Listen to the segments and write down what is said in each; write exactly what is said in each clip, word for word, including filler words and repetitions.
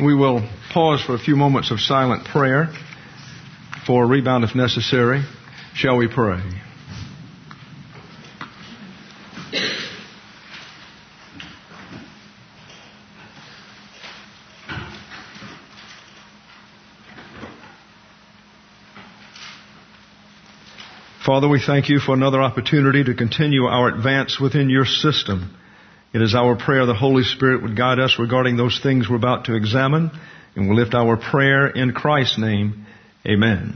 We will pause for a few moments of silent prayer for a rebound if necessary. Shall we pray? Father, we thank you for another opportunity to continue our advance within your system. It is our prayer the Holy Spirit would guide us regarding those things we're about to examine, and we'll lift our prayer in Christ's name. Amen.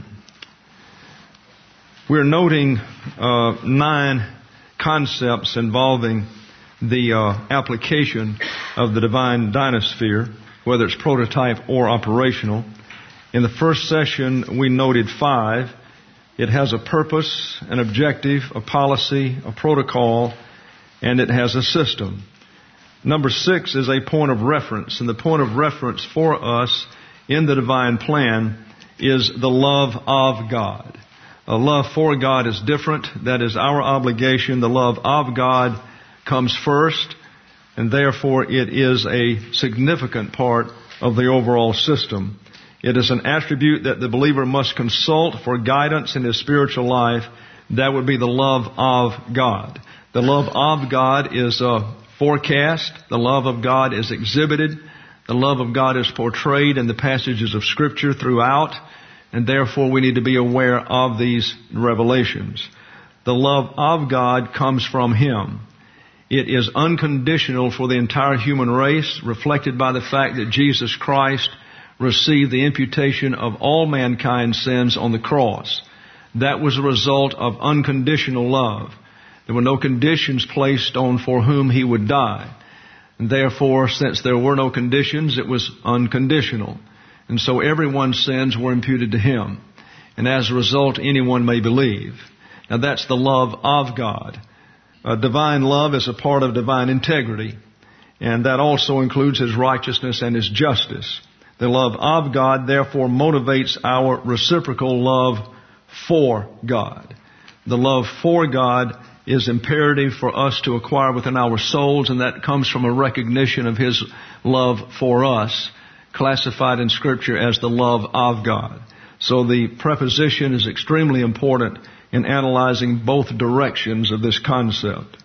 We're noting uh, nine concepts involving the uh, application of the divine dynasphere, whether it's prototype or operational. In the first session, we noted five. It has a purpose, an objective, a policy, a protocol, and it has a system. Number six is a point of reference, and the point of reference for us in the divine plan is the love of God. A love for God is different. That is our obligation. The love of God comes first, and therefore it is a significant part of the overall system. It is an attribute that the believer must consult for guidance in his spiritual life. That would be the love of God. The love of God is uh, forecast. The love of God is exhibited. The love of God is portrayed in the passages of Scripture throughout, and therefore we need to be aware of these revelations. The love of God comes from Him. It is unconditional for the entire human race, reflected by the fact that Jesus Christ received the imputation of all mankind's sins on the cross. That was a result of unconditional love. There were no conditions placed on for whom He would die. And therefore, since there were no conditions, it was unconditional. And so everyone's sins were imputed to Him. And as a result, anyone may believe. Now that's the love of God. Uh, divine love is a part of divine integrity. And that also includes His righteousness and His justice. The love of God therefore motivates our reciprocal love for God. The love for God is imperative for us to acquire within our souls, and that comes from a recognition of His love for us, classified in Scripture as the love of God. So the preposition is extremely important in analyzing both directions of this concept.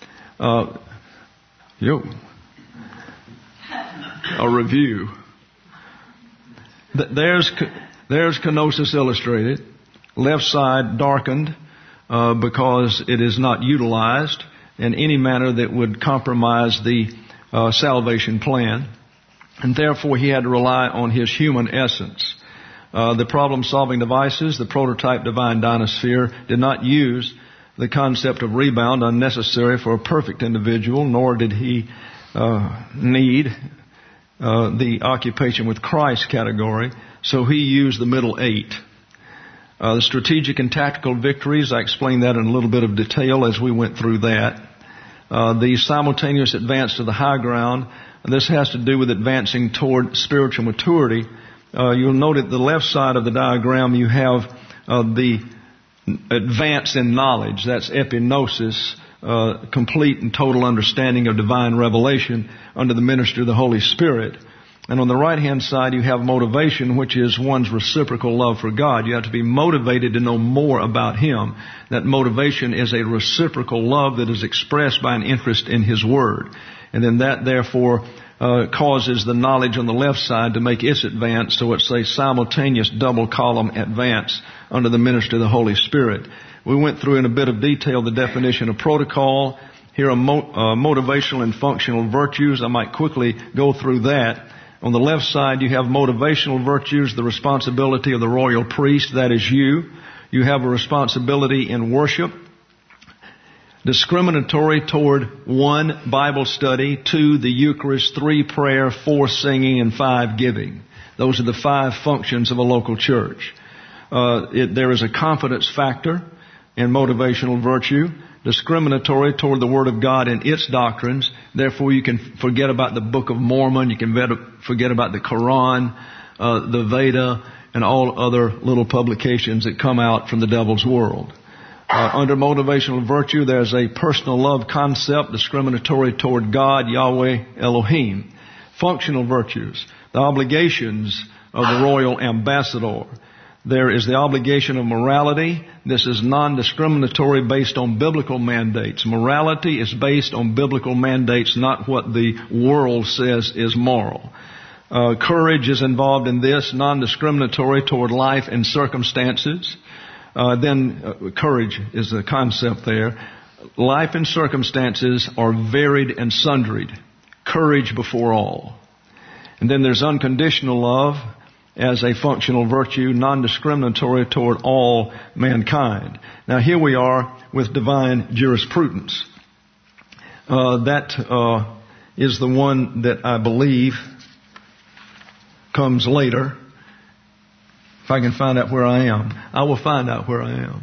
Uh, yo, a review. There's there's kenosis illustrated, left side darkened, Uh, because it is not utilized in any manner that would compromise the uh, salvation plan. And therefore he had to rely on his human essence. Uh, the problem-solving devices, the prototype divine dynasphere, did not use the concept of rebound unnecessary for a perfect individual, nor did he uh, need uh, the occupation with Christ category. So he used the middle eight. Uh, the strategic and tactical victories, I explained that in a little bit of detail as we went through that. Uh, the simultaneous advance to the high ground, this has to do with advancing toward spiritual maturity. Uh, you'll note at the left side of the diagram you have uh, the advance in knowledge. That's epignosis, uh, complete and total understanding of divine revelation under the ministry of the Holy Spirit. And on the right-hand side, you have motivation, which is one's reciprocal love for God. You have to be motivated to know more about Him. That motivation is a reciprocal love that is expressed by an interest in His Word. And then that, therefore, uh, causes the knowledge on the left side to make its advance. So it's a simultaneous double-column advance under the ministry of the Holy Spirit. We went through in a bit of detail the definition of protocol. Here are mo- uh, motivational and functional virtues. I might quickly go through that. On the left side, you have motivational virtues, the responsibility of the royal priest, that is you. You have a responsibility in worship. Discriminatory toward one, Bible study, two, the Eucharist, three, prayer, four, singing, and five, giving. Those are the five functions of a local church. Uh, it, there is a confidence factor in motivational virtue. Discriminatory toward the Word of God and its doctrines. Therefore, you can forget about the Book of Mormon. You can forget about the Quran, uh, the Veda, and all other little publications that come out from the devil's world. Uh, under motivational virtue, there's a personal love concept, discriminatory toward God, Yahweh, Elohim. Functional virtues. The obligations of the royal ambassador. There is the obligation of morality. This is non-discriminatory based on biblical mandates. Morality is based on biblical mandates, not what the world says is moral. Uh, courage is involved in this, non-discriminatory toward life and circumstances. Uh, then uh, courage is the concept there. Life and circumstances are varied and sundried. Courage before all. And then there's unconditional love as a functional virtue, non-discriminatory toward all mankind. Now here we are with divine jurisprudence. Uh, that uh, is the one that I believe comes later. If I can find out where I am, I will find out where I am.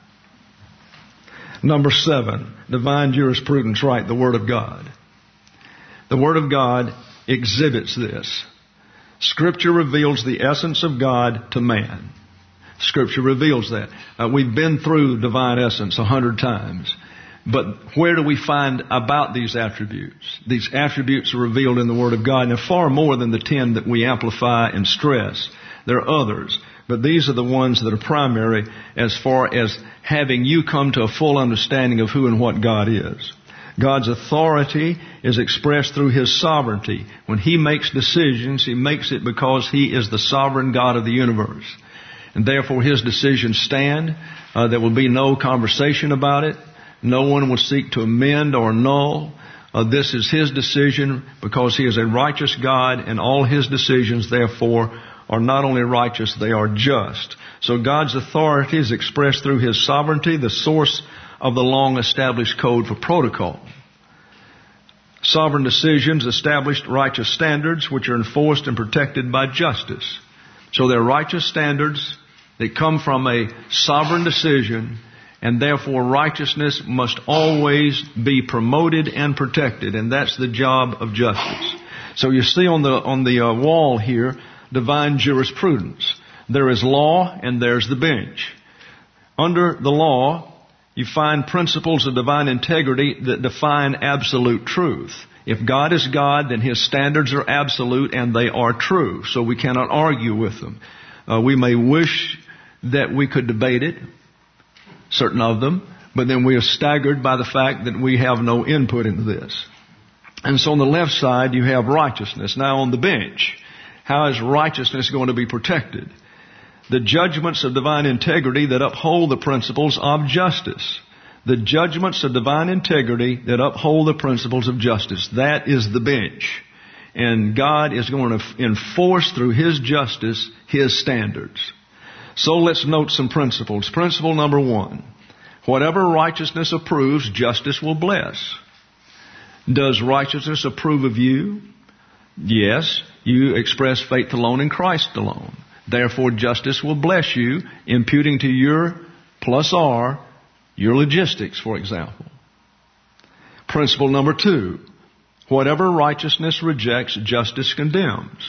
Number seven, divine jurisprudence, right, the Word of God. The Word of God exhibits this. Scripture reveals the essence of God to man. Scripture reveals that. Uh, we've been through divine essence a hundred times. But where do we find about these attributes? These attributes are revealed in the Word of God. And they're far more than the ten that we amplify and stress. There are others. But these are the ones that are primary as far as having you come to a full understanding of who and what God is. God's authority is expressed through His sovereignty. When He makes decisions, He makes it because He is the sovereign God of the universe. And therefore His decisions stand. Uh, there will be no conversation about it. No one will seek to amend or annul. Uh, this is His decision because He is a righteous God, and all His decisions, therefore, are not only righteous, they are just. So God's authority is expressed through His sovereignty, the source of the long-established code for protocol. Sovereign decisions established righteous standards which are enforced and protected by justice. So they're righteous standards that come from a sovereign decision, and therefore righteousness must always be promoted and protected, and that's the job of justice. So you see on the on the uh, wall here, divine jurisprudence. There is law and there's the bench. Under the law, you find principles of divine integrity that define absolute truth. If God is God, then His standards are absolute and they are true. So we cannot argue with them. Uh, we may wish that we could debate it, certain of them, but then we are staggered by the fact that we have no input into this. And so on the left side, you have righteousness. Now on the bench, how is righteousness going to be protected? The judgments of divine integrity that uphold the principles of justice. The judgments of divine integrity that uphold the principles of justice. That is the bench. And God is going to enforce through His justice His standards. So let's note some principles. Principle number one. Whatever righteousness approves, justice will bless. Does righteousness approve of you? Yes. You express faith alone in Christ alone. Therefore, justice will bless you, imputing to your plus R, your logistics, for example. Principle number two. Whatever righteousness rejects, justice condemns.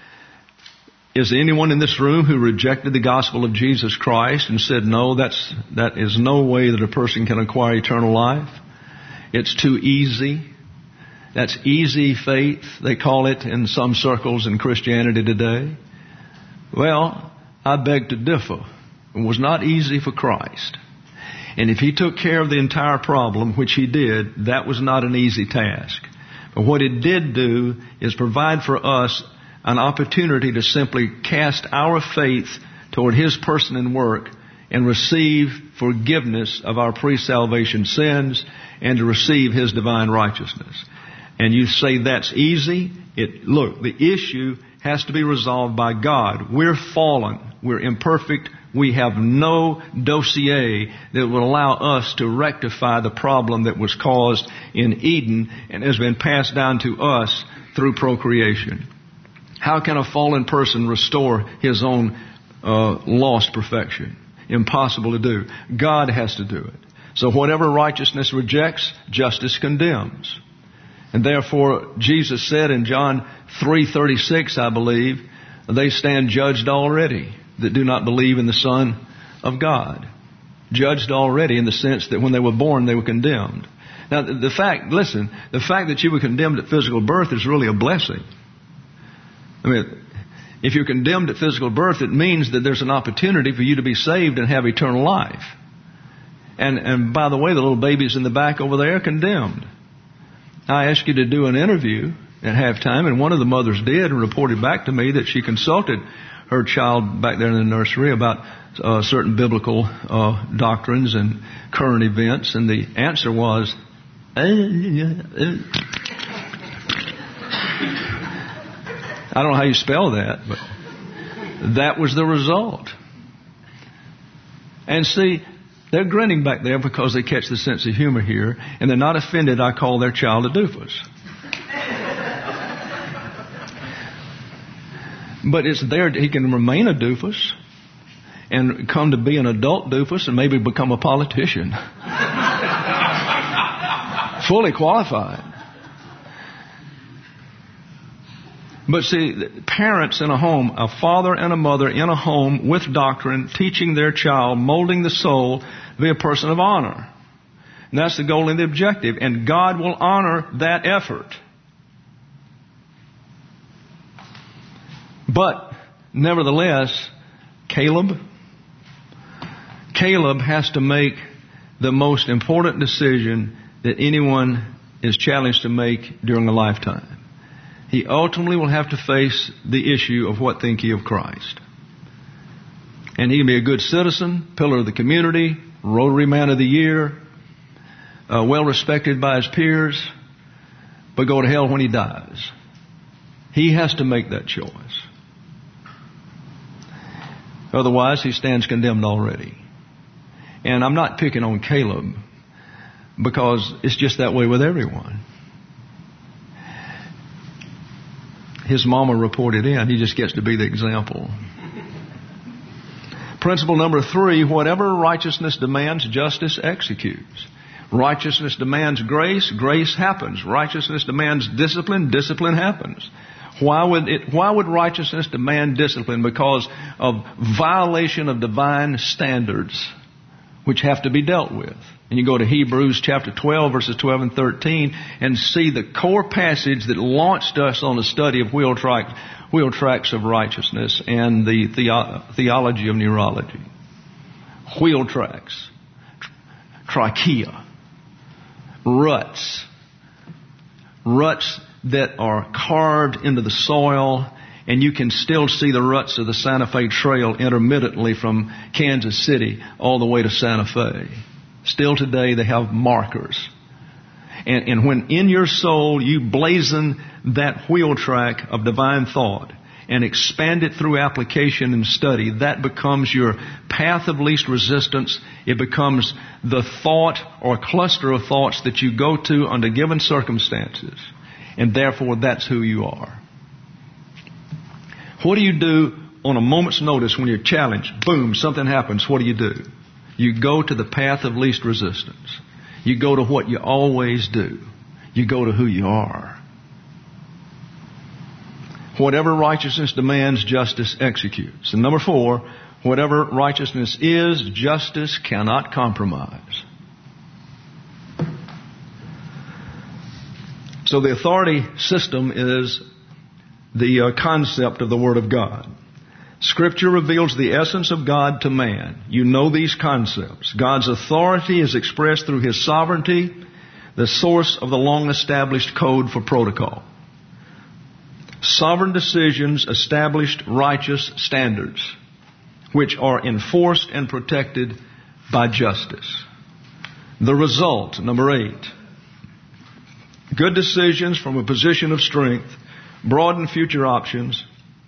Is there anyone in this room who rejected the gospel of Jesus Christ and said, no, that's, that is no way that a person can acquire eternal life? It's too easy. That's easy faith, they call it in some circles in Christianity today. Well, I beg to differ. It was not easy for Christ. And if He took care of the entire problem, which He did, that was not an easy task. But what it did do is provide for us an opportunity to simply cast our faith toward His person and work and receive forgiveness of our pre-salvation sins and to receive His divine righteousness. And you say that's easy? It, look, the issue has to be resolved by God. We're fallen. We're imperfect. We have no dossier that will allow us to rectify the problem that was caused in Eden and has been passed down to us through procreation. How can a fallen person restore his own uh, lost perfection? Impossible to do. God has to do it. So whatever righteousness rejects, justice condemns. And therefore, Jesus said in John three thirty-six, I believe, they stand judged already that do not believe in the Son of God. Judged already in the sense that when they were born, they were condemned. Now, the fact, listen, the fact that you were condemned at physical birth is really a blessing. I mean, if you're condemned at physical birth, it means that there's an opportunity for you to be saved and have eternal life. And, and by the way, the little babies in the back over there are condemned. I asked you to do an interview at halftime, and one of the mothers did and reported back to me that she consulted her child back there in the nursery about uh, certain biblical uh, doctrines and current events, and the answer was, uh, uh. I don't know how you spell that, but that was the result. And see, they're grinning back there because they catch the sense of humor here, and they're not offended I call their child a doofus. But it's there, he can remain a doofus and come to be an adult doofus and maybe become a politician. Fully qualified. But see, parents in a home, a father and a mother in a home with doctrine, teaching their child, molding the soul to be a person of honor. And that's the goal and the objective. And God will honor that effort. But, nevertheless, Caleb, Caleb has to make the most important decision that anyone is challenged to make during a lifetime. He ultimately will have to face the issue of what think ye of Christ. And he can be a good citizen, pillar of the community, Rotary Man of the Year, uh, well respected by his peers, but go to hell when he dies. He has to make that choice. Otherwise, he stands condemned already. And I'm not picking on Caleb because it's just that way with everyone. His mama reported in. He just gets to be the example. Principle number three, whatever righteousness demands, justice executes. Righteousness demands grace, grace happens. Righteousness demands discipline, discipline happens. Why would it, why would righteousness demand discipline? Because of violation of divine standards, which have to be dealt with. And you go to Hebrews chapter twelve, verses twelve and thirteen, and see the core passage that launched us on the study of wheel, track, wheel tracks of righteousness and the, the theology of neurology. Wheel tracks, trachea, ruts, ruts that are carved into the soil, and you can still see the ruts of the Santa Fe Trail intermittently from Kansas City all the way to Santa Fe. Still today they have markers. And, and when in your soul you blazon that wheel track of divine thought and expand it through application and study, that becomes your path of least resistance. It becomes the thought or cluster of thoughts that you go to under given circumstances. And therefore, that's who you are. What do you do on a moment's notice when you're challenged? Boom, something happens. What do you do? You go to the path of least resistance. You go to what you always do. You go to who you are. Whatever righteousness demands, justice executes. And number four, whatever righteousness is, justice cannot compromise. So the authority system is the uh, concept of the Word of God. Scripture reveals the essence of God to man. You know these concepts. God's authority is expressed through His sovereignty, the source of the long-established code for protocol. Sovereign decisions established righteous standards, which are enforced and protected by justice. The result, number eight, good decisions from a position of strength broaden future options,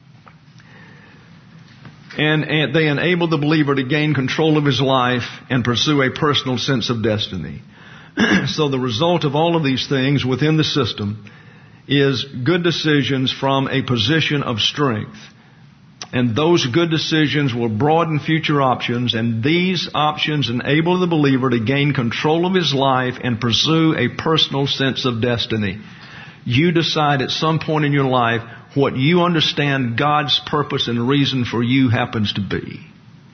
and, and they enable the believer to gain control of his life and pursue a personal sense of destiny. So the result of all of these things within the system is good decisions from a position of strength. And those good decisions will broaden future options, and these options enable the believer to gain control of his life and pursue a personal sense of destiny. You decide at some point in your life what you understand God's purpose and reason for you happens to be.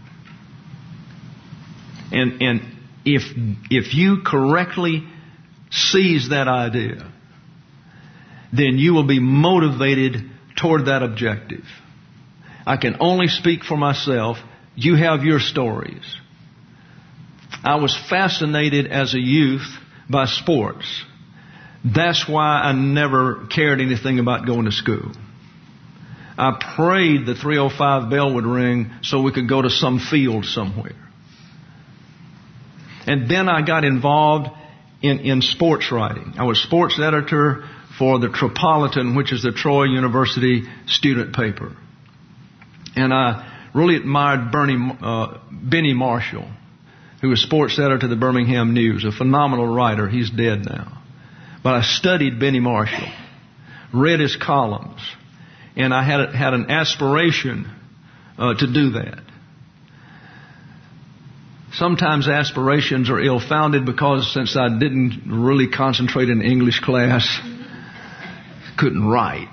And, and if, if you correctly seize that idea, then you will be motivated toward that objective. I can only speak for myself. You have your stories. I was fascinated as a youth by sports. That's why I never cared anything about going to school. I prayed the three oh five bell would ring so we could go to some field somewhere. And then I got involved in, in sports writing. I was sports editor for the Tripolitan, which is the Troy University student paper. And I really admired Bernie, uh, Benny Marshall, who was sports editor to the Birmingham News, a phenomenal writer. He's dead now. But I studied Benny Marshall, read his columns, and I had had an aspiration uh, to do that. Sometimes aspirations are ill-founded because since I didn't really concentrate in English class, couldn't write.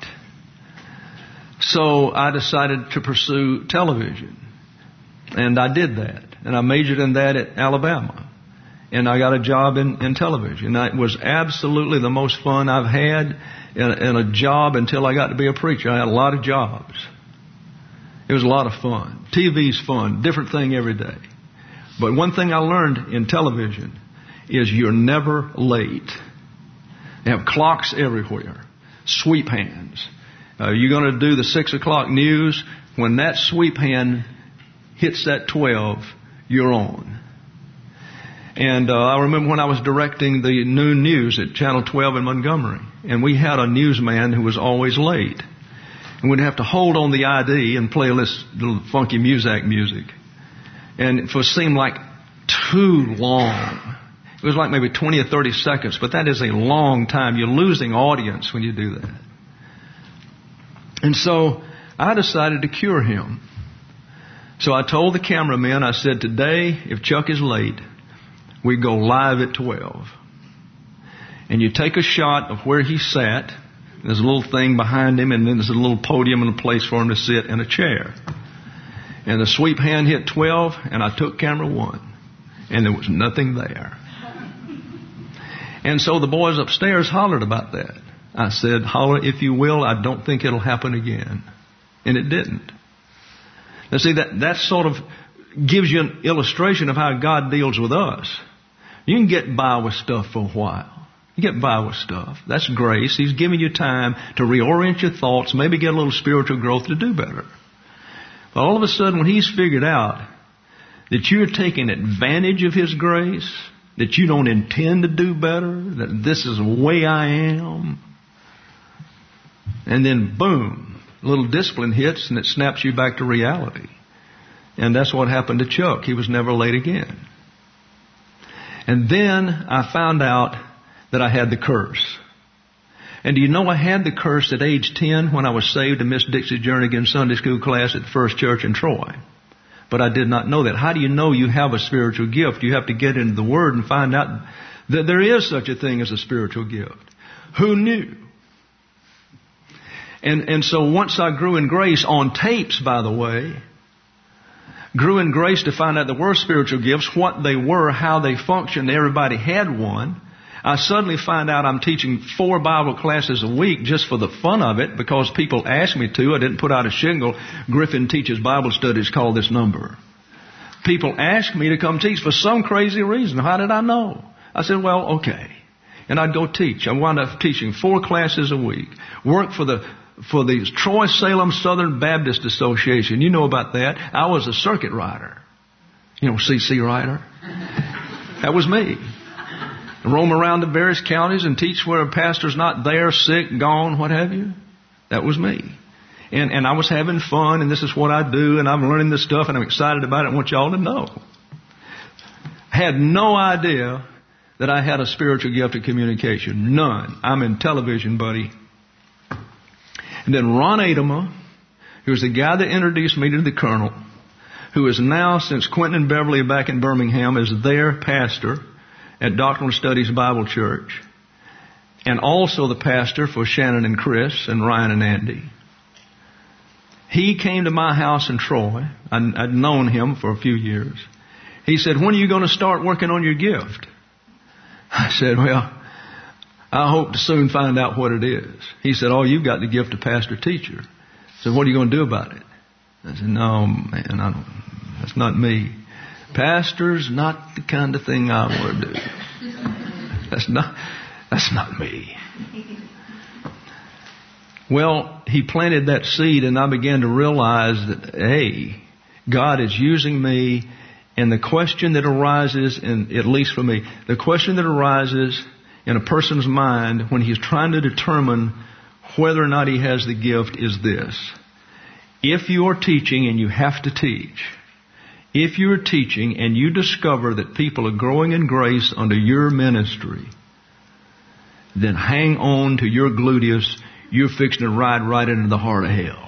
So I decided to pursue television. And I did that. And I majored in that at Alabama. And I got a job in, in television. And it was absolutely the most fun I've had in, in a job until I got to be a preacher. I had a lot of jobs. It was a lot of fun. T V's fun. Different thing every day. But one thing I learned in television is you're never late. They have clocks everywhere. Sweep hands. Uh, you're going to do the six o'clock news. When that sweep hand hits that twelve, you're on. And uh, I remember when I was directing the noon news at Channel twelve in Montgomery. And we had a newsman who was always late. And we'd have to hold on the I D and play this little funky Muzak music. And it seemed like too long. It was like maybe twenty or thirty seconds, but that is a long time. You're losing audience when you do that. And so I decided to cure him. So I told the cameraman, I said, today, if Chuck is late, we go live at twelve. And you take a shot of where he sat. There's a little thing behind him, and then there's a little podium and a place for him to sit in a chair. And the sweep hand hit twelve, and I took camera one. And there was nothing there. And so the boys upstairs hollered about that. I said, holler if you will, I don't think it'll happen again. And it didn't. Now see, that, that sort of gives you an illustration of how God deals with us. You can get by with stuff for a while. You get by with stuff. That's grace. He's giving you time to reorient your thoughts, maybe get a little spiritual growth to do better. But all of a sudden, when He's figured out that you're taking advantage of His grace, that you don't intend to do better, that this is the way I am, and then boom, a little discipline hits and it snaps you back to reality. And that's what happened to Chuck. He was never late again. And then I found out that I had the curse. And do you know I had the curse at age ten when I was saved and missed Dixie Jernigan Sunday school class at the First Church in Troy? But I did not know that. How do you know you have a spiritual gift? You have to get into the Word and find out that there is such a thing as a spiritual gift. Who knew? And, and so once I grew in grace on tapes, by the way, grew in grace to find out there were spiritual gifts, what they were, how they functioned. Everybody had one. I suddenly find out I'm teaching four Bible classes a week just for the fun of it because people asked me to. I didn't put out a shingle. Griffin teaches Bible studies, call this number. People asked me to come teach for some crazy reason. How did I know? I said, well, okay. And I'd go teach. I wound up teaching four classes a week. Work for the for the Troy-Salem Southern Baptist Association. You know about that. I was a circuit rider. You know, C C rider. That was me. Roam around the various counties and teach where a pastor's not there, sick, gone, what have you. That was me. And and I was having fun, and this is what I do, and I'm learning this stuff, and I'm excited about it. I want y'all to know. I had no idea that I had a spiritual gift of communication. None. I'm in television, buddy. And then Ron Adema, who was the guy that introduced me to the colonel, who is now, since Quentin and Beverly are back in Birmingham, is their pastor at Doctrinal Studies Bible Church, and also the pastor for Shannon and Chris and Ryan and Andy. He came to my house in Troy. I'd, I'd known him for a few years. He said, when are you going to start working on your gift? I said, well, I hope to soon find out what it is. He said, oh, you've got the gift of pastor-teacher. So what are you going to do about it? I said, no, man, I don't, that's not me. Pastor's not the kind of thing I want to do. That's not, that's not me. Well, he planted that seed, and I began to realize that, hey, God is using me, and the question that arises, and at least for me, the question that arises in a person's mind when he's trying to determine whether or not he has the gift is this. If you are teaching and you have to teach, if you are teaching and you discover that people are growing in grace under your ministry, then hang on to your gluteus. You're fixing to ride right into the heart of hell.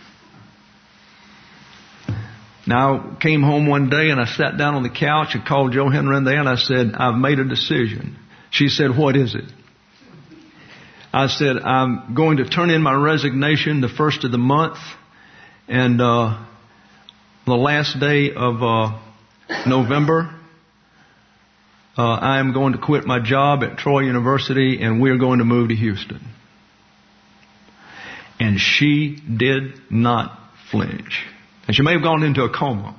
Now, I came home one day and I sat down on the couch and called Joe Henry in there and I said, I've made a decision. She said, what is it? I said, I'm going to turn in my resignation the first of the month, and uh, the last day of uh, November, uh, I am going to quit my job at Troy University and we're going to move to Houston. And she did not flinch. And she may have gone into a coma.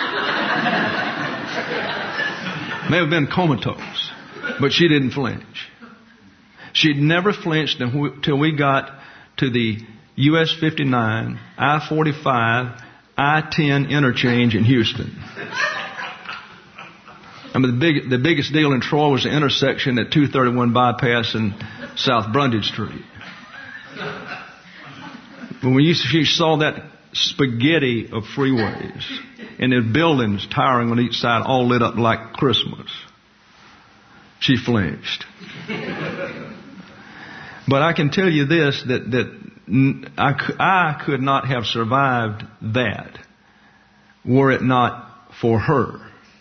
May have been comatose. But she didn't flinch. She'd never flinched until we got to the U S fifty-nine, I forty-five, I ten interchange in Houston. I mean, the, big, the biggest deal in Troy was the intersection at two thirty-one Bypass and South Brundage Street. When we used to, she saw that spaghetti of freeways and the buildings towering on each side all lit up like Christmas, she flinched. But I can tell you this, that, that I, I could not have survived that were it not for her.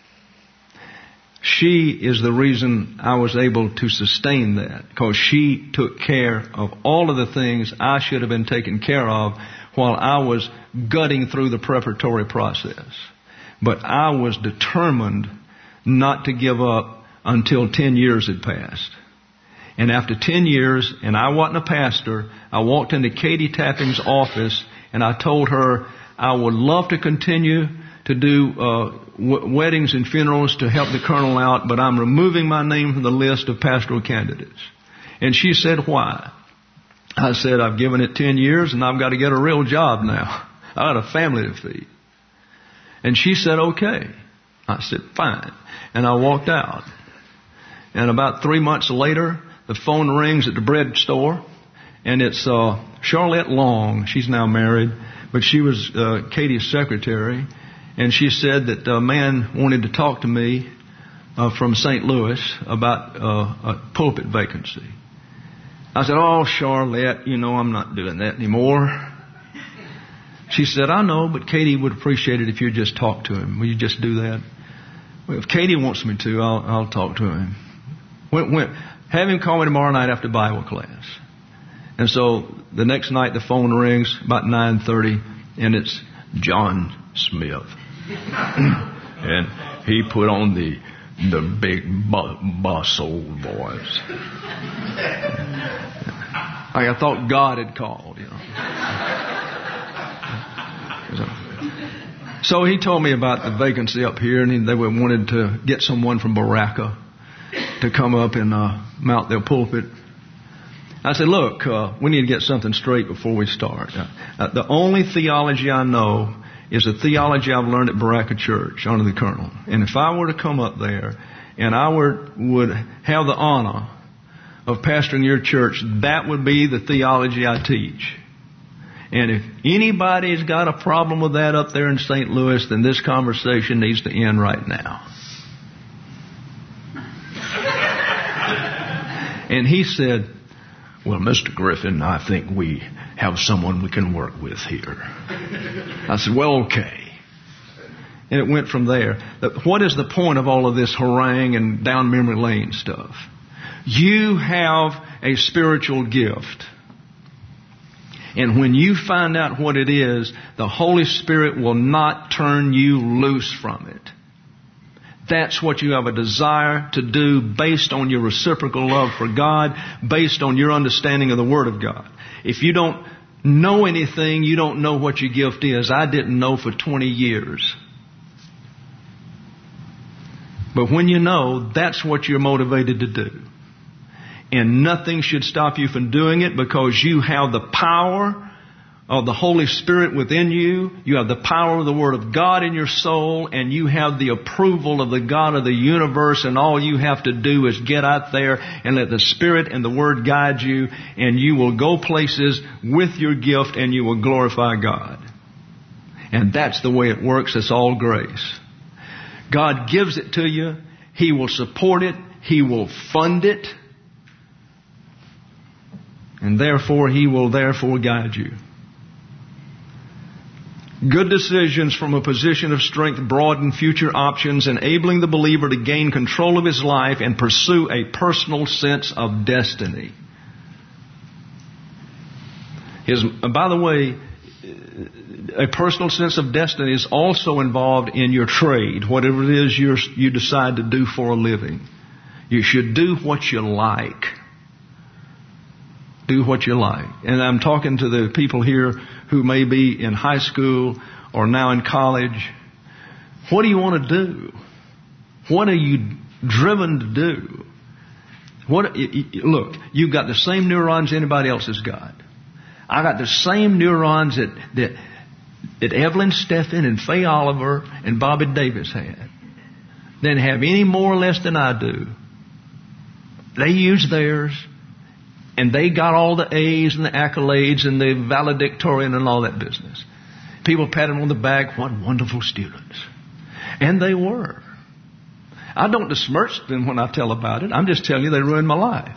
She is the reason I was able to sustain that, because she took care of all of the things I should have been taken care of while I was gutting through the preparatory process. But I was determined not to give up until ten years had passed. And after ten years, and I wasn't a pastor, I walked into Katie Tapping's office and I told her I would love to continue to do uh, w- weddings and funerals to help the colonel out, but I'm removing my name from the list of pastoral candidates. And she said, why? I said, I've given it ten years and I've got to get a real job now. I got a family to feed. And she said, okay. I said, fine. And I walked out. And about three months later, the phone rings at the bread store, and it's uh, Charlotte Long. She's now married, but she was uh, Katie's secretary. And she said that a man wanted to talk to me uh, from Saint Louis about uh, a pulpit vacancy. I said, oh, Charlotte, you know, I'm not doing that anymore. She said, I know, but Katie would appreciate it if you just talk to him. Will you just do that? Well, if Katie wants me to, I'll, I'll talk to him. When, when, have him call me tomorrow night after Bible class. And so the next night the phone rings about nine thirty, and it's John Smith. And he put on the the big boss old voice. Like I thought God had called, you know. So he told me about the vacancy up here, and he, they wanted to get someone from Baraka to come up and uh, mount their pulpit. I said, look, uh, we need to get something straight before we start. Uh, the only theology I know is the theology I've learned at Baraka Church under the colonel. And if I were to come up there and I were, would have the honor of pastoring your church, that would be the theology I teach. And if anybody's got a problem with that up there in Saint Louis, then this conversation needs to end right now. And he said, well, Mister Griffin, I think we have someone we can work with here. I said, well, okay. And it went from there. What is the point of all of this harangue and down memory lane stuff? You have a spiritual gift. And when you find out what it is, the Holy Spirit will not turn you loose from it. That's what you have a desire to do based on your reciprocal love for God, based on your understanding of the Word of God. If you don't know anything, you don't know what your gift is. I didn't know for twenty years. But when you know, that's what you're motivated to do. And nothing should stop you from doing it, because you have the power of the Holy Spirit within you. You have the power of the Word of God in your soul, and you have the approval of the God of the universe, and all you have to do is get out there and let the Spirit and the Word guide you, and you will go places with your gift, and you will glorify God. And that's the way it works. It's all grace. God gives it to you. He will support it. He will fund it. And therefore, He will therefore guide you. Good decisions from a position of strength broaden future options, enabling the believer to gain control of his life and pursue a personal sense of destiny. His, by the way, a personal sense of destiny is also involved in your trade, whatever it is you're, you decide to do for a living. You should do what you like. Do what you like. And I'm talking to the people here who may be in high school or now in college. What do you want to do? What are you driven to do? What? Look, you've got the same neurons anybody else has got. I got the same neurons that, that, that Evelyn Steffen and Faye Oliver and Bobby Davis had. They didn't have any more or less than I do. They used theirs. And they got all the A's and the accolades and the valedictorian and all that business. People pat them on the back. What wonderful students. And they were. I don't besmirch them when I tell about it. I'm just telling you they ruined my life.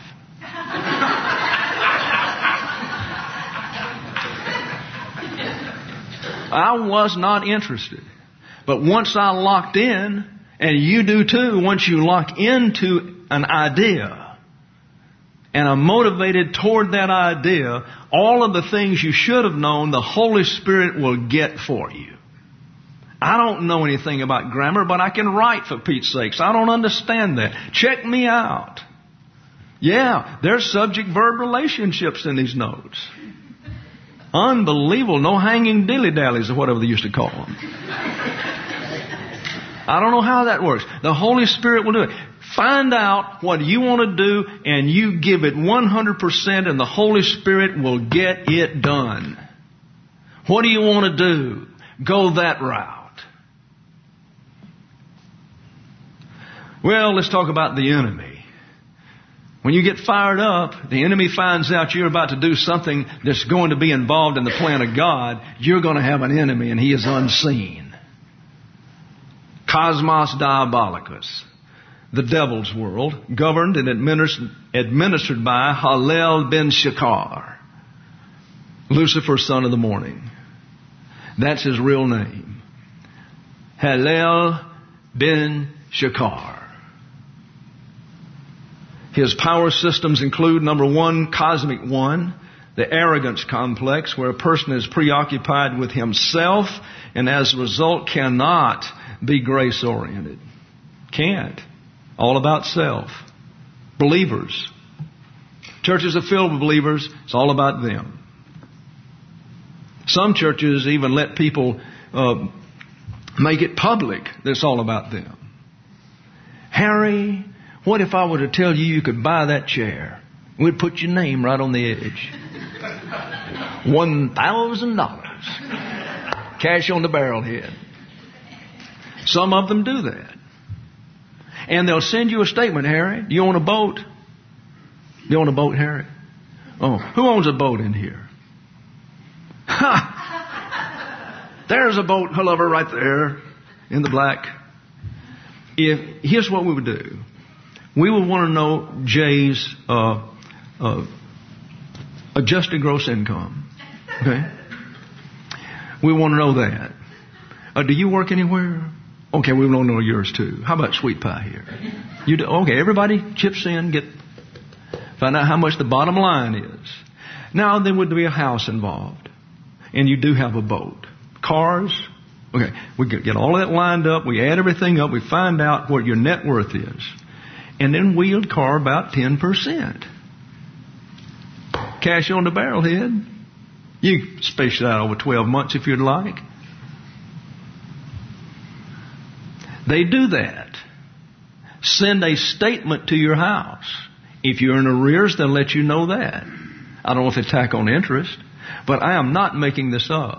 I was not interested. But once I locked in, and you do too, once you lock into an idea, and are motivated toward that idea, all of the things you should have known, the Holy Spirit will get for you. I don't know anything about grammar, but I can write, for Pete's sakes. I don't understand that. Check me out. Yeah, there's subject-verb relationships in these notes. Unbelievable. No hanging dilly-dallies or whatever they used to call them. I don't know how that works. The Holy Spirit will do it. Find out what you want to do, and you give it one hundred percent, and the Holy Spirit will get it done. What do you want to do? Go that route. Well, let's talk about the enemy. When you get fired up, the enemy finds out you're about to do something that's going to be involved in the plan of God. You're going to have an enemy, and he is unseen. Cosmos Diabolicus. The devil's world, governed and administered, administered by Halel ben Shakar, Lucifer, son of the morning. That's his real name. Halel ben Shakar. His power systems include, number one, cosmic one, the arrogance complex, where a person is preoccupied with himself and as a result cannot be grace-oriented. Can't. All about self. Believers. Churches are filled with believers. It's all about them. Some churches even let people uh, make it public that it's all about them. Harry, what if I were to tell you you could buy that chair? We'd put your name right on the edge. One thousand dollars. Cash on the barrelhead. Some of them do that. And they'll send you a statement, Harry. Do you own a boat? Do you own a boat, Harry? Oh, who owns a boat in here? Ha! There's a boat lover right there in the black. If here's what we would do. We would want to know Jay's uh, uh, adjusted gross income. Okay? We want to know that. Uh, do you work anywhere? Okay, we want to know yours too. How about sweet pie here? You do, okay, everybody chips in, get find out how much the bottom line is. Now there would be a house involved, and you do have a boat, cars. Okay, we get all of that lined up. We add everything up. We find out what your net worth is, and then we'll carve about ten percent. Cash on the barrelhead. You space it out over twelve months if you'd like. They do that. Send a statement to your house. If you're in arrears, they'll let you know that. I don't know if they tack on interest, but I am not making this up.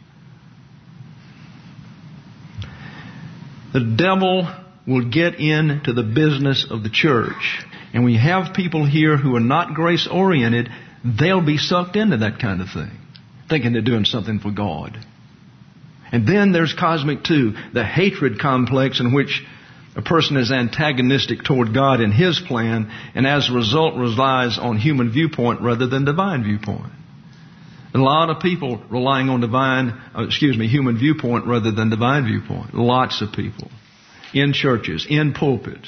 The devil will get into the business of the church. And when you have people here who are not grace-oriented, they'll be sucked into that kind of thing, thinking they're doing something for God. And then there's cosmic two, the hatred complex in which a person is antagonistic toward God and His plan, and as a result relies on human viewpoint rather than divine viewpoint. A lot of people relying on divine, uh, excuse me, human viewpoint rather than divine viewpoint. Lots of people. In churches, in pulpits.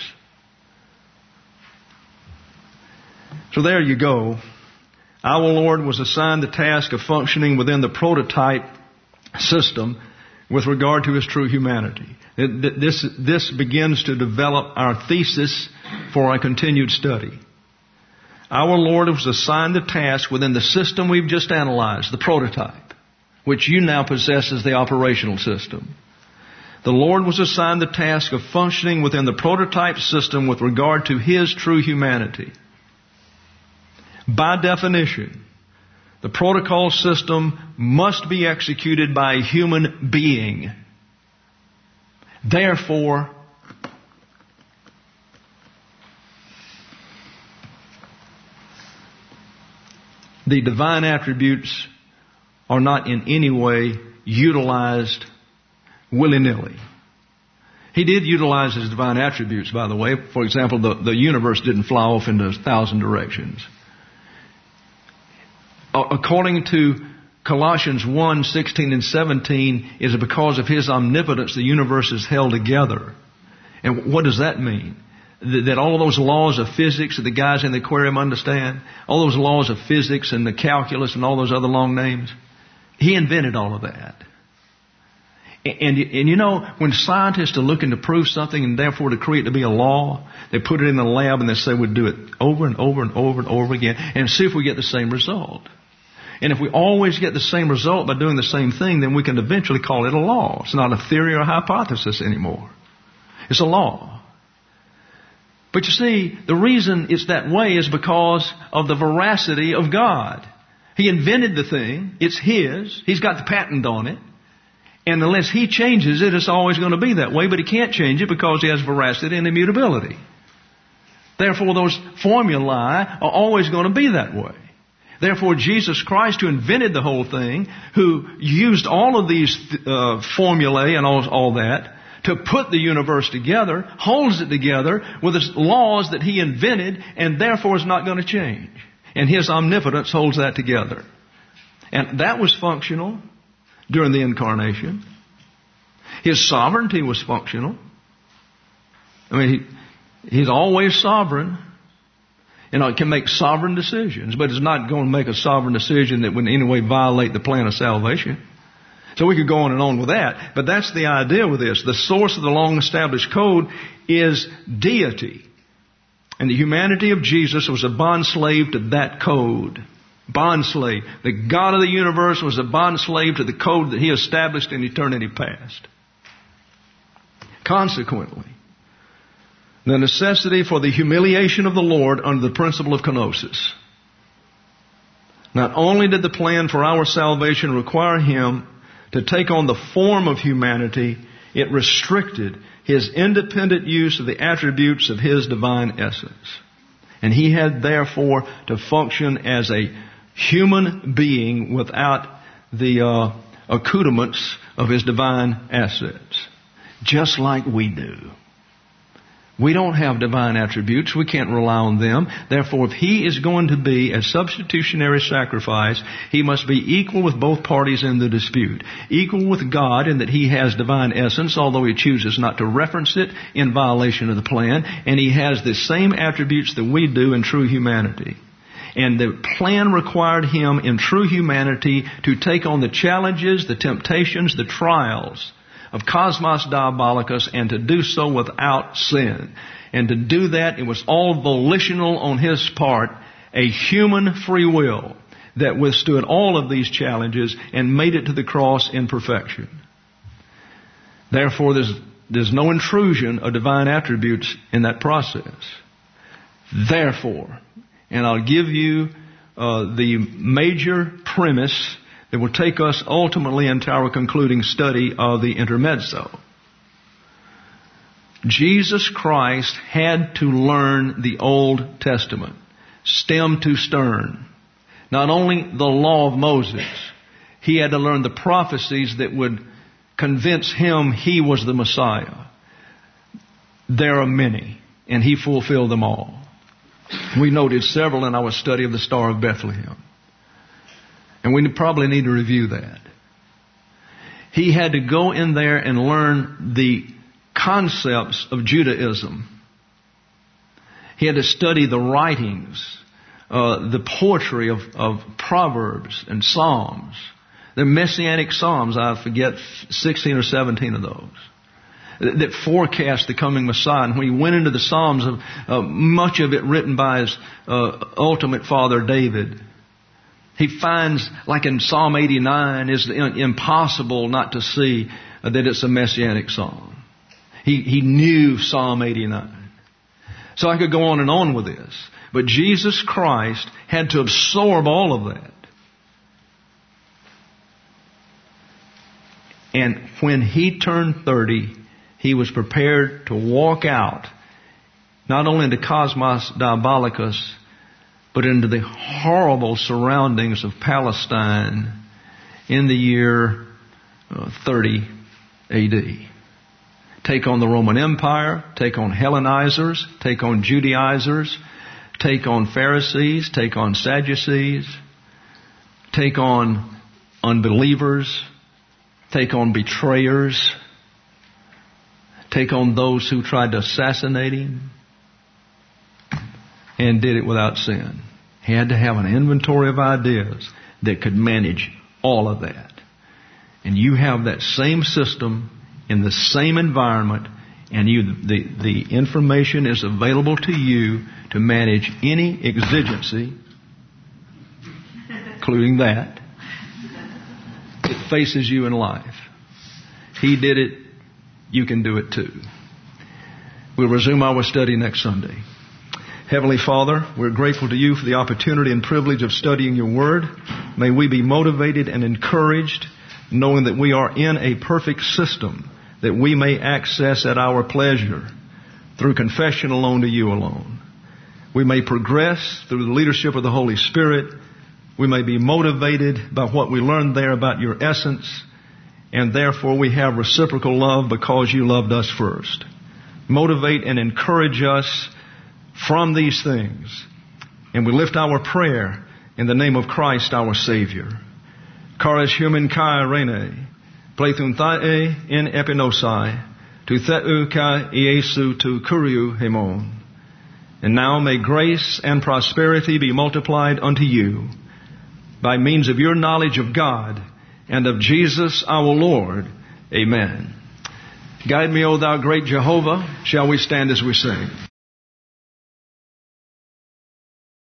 So there you go. Our Lord was assigned the task of functioning within the prototype system with regard to His true humanity. This, this begins to develop our thesis for our continued study. Our Lord was assigned the task within the system we've just analyzed, the prototype, which you now possess as the operational system. The Lord was assigned the task of functioning within the prototype system with regard to His true humanity. By definition, the protocol system must be executed by a human being. Therefore, the divine attributes are not in any way utilized willy-nilly. He did utilize His divine attributes, by the way. For example, the, the universe didn't fly off into a thousand directions. According to Colossians one, sixteen and seventeen, is because of His omnipotence the universe is held together. And what does that mean? That all those laws of physics that the guys in the aquarium understand, all those laws of physics and the calculus and all those other long names, He invented all of that. And, and you know, when scientists are looking to prove something and therefore to create it to be a law, they put it in the lab and they say we'd do it over and over and over and over again and see if we get the same result. And if we always get the same result by doing the same thing, then we can eventually call it a law. It's not a theory or a hypothesis anymore. It's a law. But you see, the reason it's that way is because of the veracity of God. He invented the thing. It's His. He's got the patent on it. And unless He changes it, it's always going to be that way. But He can't change it because He has veracity and immutability. Therefore, those formulae are always going to be that way. Therefore, Jesus Christ, who invented the whole thing, who used all of these uh, formulae and all, all that to put the universe together, holds it together with His laws that He invented and therefore is not going to change. And His omnipotence holds that together. And that was functional during the incarnation. His sovereignty was functional. I mean, he, He's always sovereign. You know, it can make sovereign decisions, but it's not going to make a sovereign decision that would in any way violate the plan of salvation. So we could go on and on with that, but that's the idea with this. The source of the long-established code is deity. And the humanity of Jesus was a bondslave to that code. Bondslave. The God of the universe was a bondslave to the code that He established in eternity past. Consequently, the necessity for the humiliation of the Lord under the principle of kenosis. Not only did the plan for our salvation require Him to take on the form of humanity, it restricted His independent use of the attributes of His divine essence. And He had therefore to function as a human being without the uh, accoutrements of His divine assets. Just like we do. We don't have divine attributes. We can't rely on them. Therefore, if He is going to be a substitutionary sacrifice, He must be equal with both parties in the dispute. Equal with God in that He has divine essence, although He chooses not to reference it in violation of the plan. And He has the same attributes that we do in true humanity. And the plan required Him in true humanity to take on the challenges, the temptations, the trials of Cosmos Diabolicus, and to do so without sin. And to do that, it was all volitional on His part, a human free will. that withstood all of these challenges and made it to the cross in perfection. Therefore, there's, there's no intrusion of divine attributes in that process. Therefore, and I'll give you uh, the major premise that will take us ultimately into our concluding study of the intermezzo. Jesus Christ had to learn the Old Testament, stem to stern. Not only the law of Moses, he had to learn the prophecies that would convince him he was the Messiah. There are many, and he fulfilled them all. We noted several in our study of the Star of Bethlehem. And we probably need to review that. He had to go in there and learn the concepts of Judaism. He had to study the writings, uh, the poetry of, of Proverbs and Psalms. The Messianic Psalms, I forget, sixteen or seventeen of those, that forecast the coming Messiah. And when he went into the Psalms, of uh, much of it written by his uh, ultimate father David, he finds, like in Psalm eighty-nine, it's impossible not to see that it's a Messianic psalm. He, he knew Psalm eighty-nine. So I could go on and on with this. But Jesus Christ had to absorb all of that. And when he turned thirty, he was prepared to walk out, not only into Cosmos Diabolicus, but into the horrible surroundings of Palestine in the year uh, thirty A D. Take on the Roman Empire, take on Hellenizers, take on Judaizers, take on Pharisees, take on Sadducees, take on unbelievers, take on betrayers, take on those who tried to assassinate him, and did it without sin. He had to have an inventory of ideas that could manage all of that. And you have that same system in the same environment, and you the, the information is available to you to manage any exigency, including that, that faces you in life. He did it. You can do it too. We'll resume our study next Sunday. Heavenly Father, we're grateful to you for the opportunity and privilege of studying your word. May we be motivated and encouraged, knowing that we are in a perfect system that we may access at our pleasure through confession alone to you alone. We may progress through the leadership of the Holy Spirit. We may be motivated by what we learned there about your essence, and therefore we have reciprocal love because you loved us first. Motivate and encourage us from these things. And we lift our prayer in the name of Christ our Savior. Charis human kai rene, plethun thae in epinosai, tu theu kai Iesu tu kuriu hemon. And now may grace and prosperity be multiplied unto you by means of your knowledge of God and of Jesus our Lord. Amen. Guide me, O thou great Jehovah. Shall we stand as we sing?